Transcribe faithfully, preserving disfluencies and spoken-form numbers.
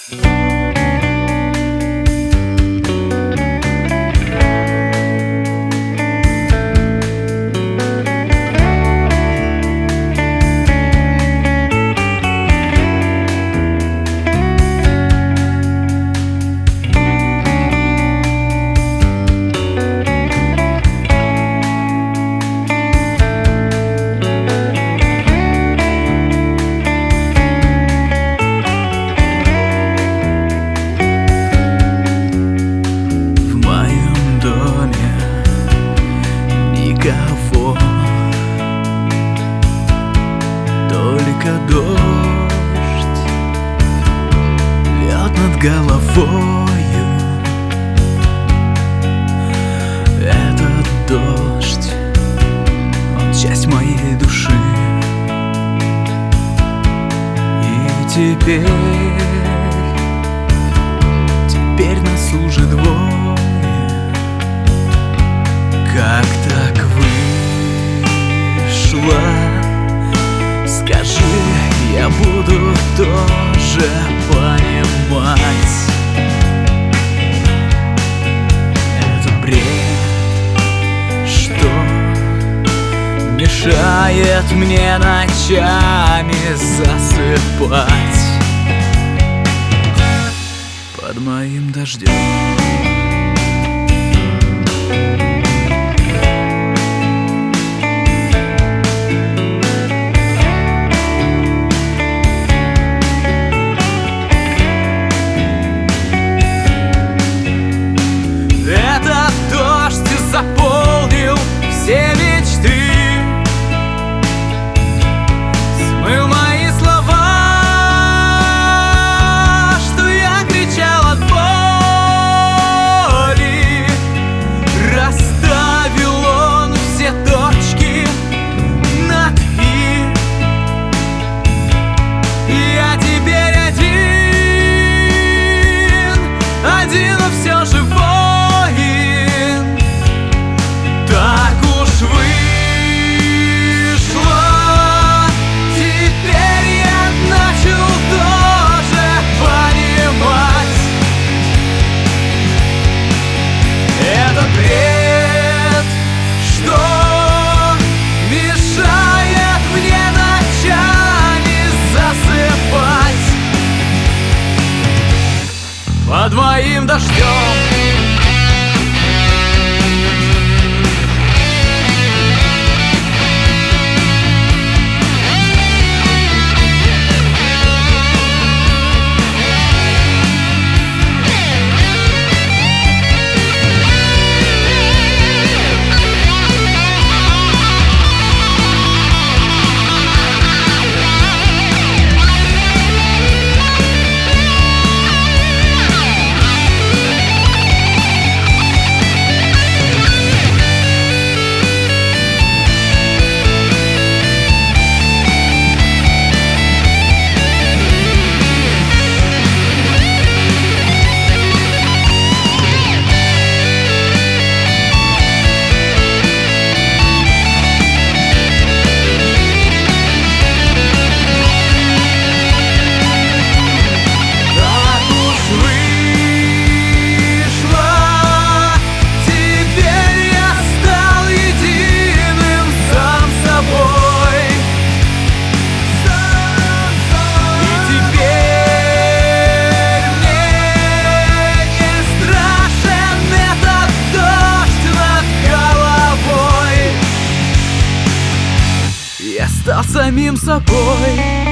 Никого, только дождь льет над головою. Этот дождь, он часть моей души. И теперь, теперь нас уже двое. Как так вышло? Скажи, я буду тоже понимать. Этот бред, что мешает мне ночами засыпать под моим дождем. Этот дождь заполнил все мечты, смыл мои слова, что я кричал от боли. Расставил он все точки над «и». Я теперь один, один, но все же под моим дождем. Я стал самим собой.